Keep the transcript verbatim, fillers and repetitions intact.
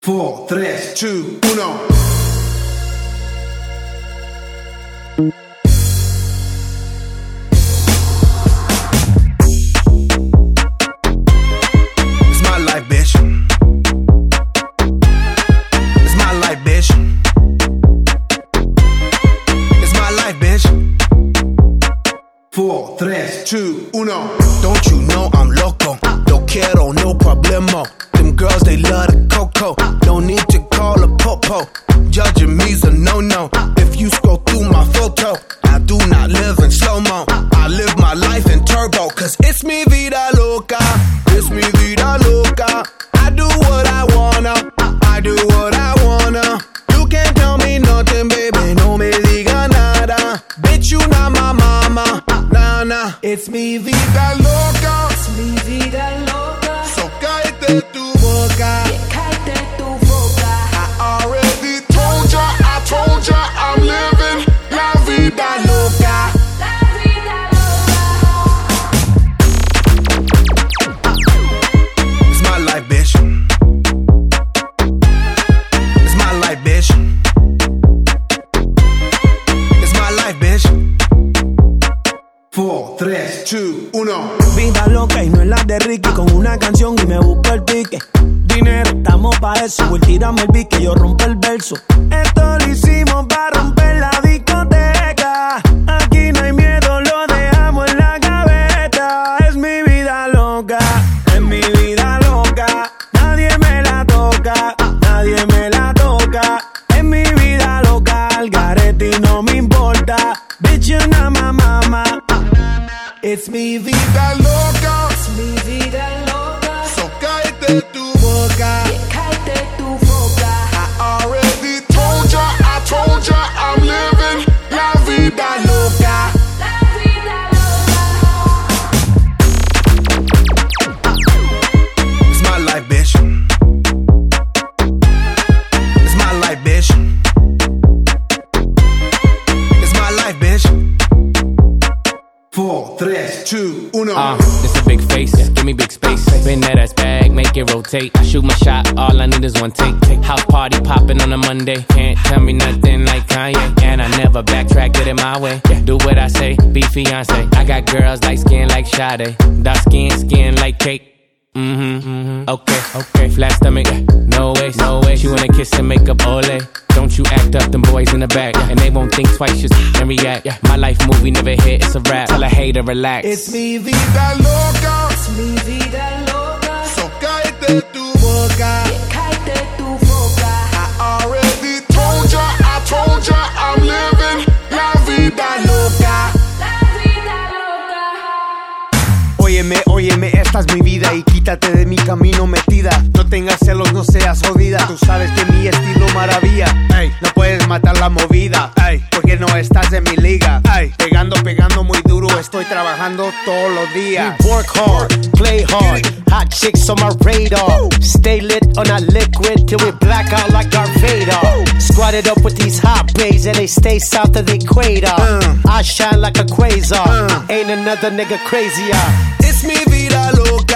four, tres, two, uno. It's my life, bitch. It's my life, bitch. It's my life, bitch. four, tres, two, uno. Don't you know I'm loco? No quiero, no problemo. Them girls, they love the cocoa. No need to call a popo. Judging me's a no-no. If you scroll through my photo, I do not live in slow-mo. I live my life in turbo. Cause it's mi vida loca. It's mi vida loca. I do what I wanna. I do what I wanna. You can't tell me nothing, baby. No me diga nada. Bitch, you not my mama. Nah, nah. It's mi vida loca. It's mi vida loca. So cállate tu boca. Yeah, cállate tu boca. I already told ya, I told ya, I'm living la vida loca. La vida loca. It's my life, bitch. It's my life, bitch. It's my life, bitch. four, tres, two, uno. Vida loca y no es la de Ricky. Con una canción y me busco el pique. Dinero, estamos pa' eso. Voy, tírame el beat que yo rompo el verso. Esto lo hicimos pa' romper la discoteca. Aquí no hay miedo, lo dejamos en la gaveta. Es mi vida loca, es mi vida loca. Nadie me la toca, nadie me la toca. Es mi vida loca, al garete y no me importa. Bitch, you're not my mama. It's mi vida loca. It's mi vida loca. So cállate tu boca. Yeah, cállate tu boca. I already told ya, I told ya, I'm living la vida loca. La vida loca. It's my life, bitch. It's my life, bitch. It's my life, bitch. four, tres, two, uno. Uh, this a big face, give me big space. Bend that ass back, make it rotate. I shoot my shot, all I need is one take. House party popping on a Monday. Can't tell me nothing like Kanye. And I never backtrack, get it my way. Do what I say, be fiance. I got girls light skin like Sade. Dark skin, skin like cake. Mm-hmm, mm-hmm, okay, okay. Flat stomach, no way, no way. She wanna kiss and make up, ole. Don't you act up, them boys in the back. And they won't think twice, just and react. My life movie never hit, it's a rap. Tell a hater, relax. It's mi vida loca. It's mi vida loca. So cállate tu boca. Yeah, cállate tu boca. I already told ya, I told ya, I'm living la vida loca. La vida loca. Óyeme, óyeme, esta es mi vida y quítate de mi camino metida. No tengas celos, no seas jodida. Tú sabes que mi estilo maravilla. Ey, no puedes matar la movida. Ey, porque no estás en mi liga. Ey, pegando, pegando muy duro. Estoy trabajando todos los días. We work hard, play hard. Hot chicks on my radar. Stay lit on that liquid till we black out like Darth Vader. Squatted up with these hot bays and they stay south of the equator. Uh. I shine like a quasar. Uh. Ain't another nigga crazier. It's mi vida loca.